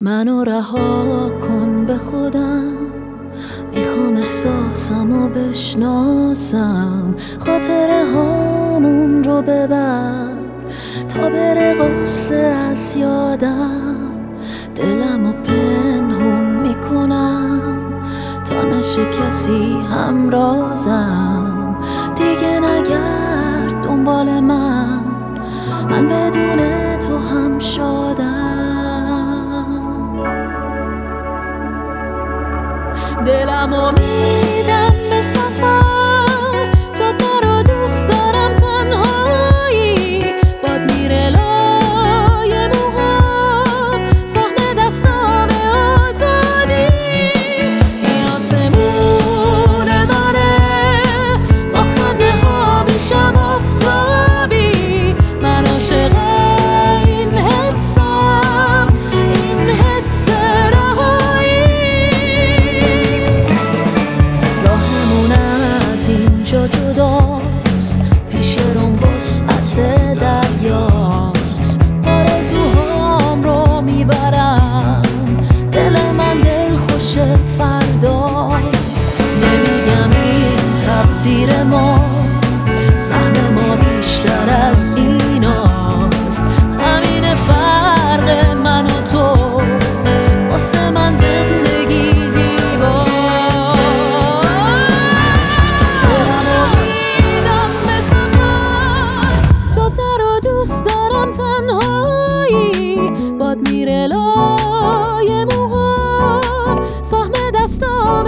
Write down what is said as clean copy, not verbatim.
منو رها کن به خودم، میخوام احساسمو بشناسم. خاطره هامون رو ببر تا بره غصه از یادم. دلمو پنهون میکنم تا نشه کسی همرازم. دیگه نگرد دنبال من بدون تو هم شادم. دلمو میدم به سفر، جاده رو دوست دارم تنهایی. باد میره لای موهام، سهم دستام آزادی. این آسمون منه، با خنده ها میشم آفتابی. من عاشق این حسم، این حس رهایی. راهمون از اینجا جداست، پیش روم وسعت دریاست. آرزوهام رو میبرم، دل من دل خوش فرداست. نمیگم این تقدیر ماست، سهم ما بیشتر از ایناست. همین فرق من و تو، واسه من زندگی زیباست. دلمو میدم به سفر، جاده رو دوست دارم تنهایی. باد میره لای موهام، سهم دستام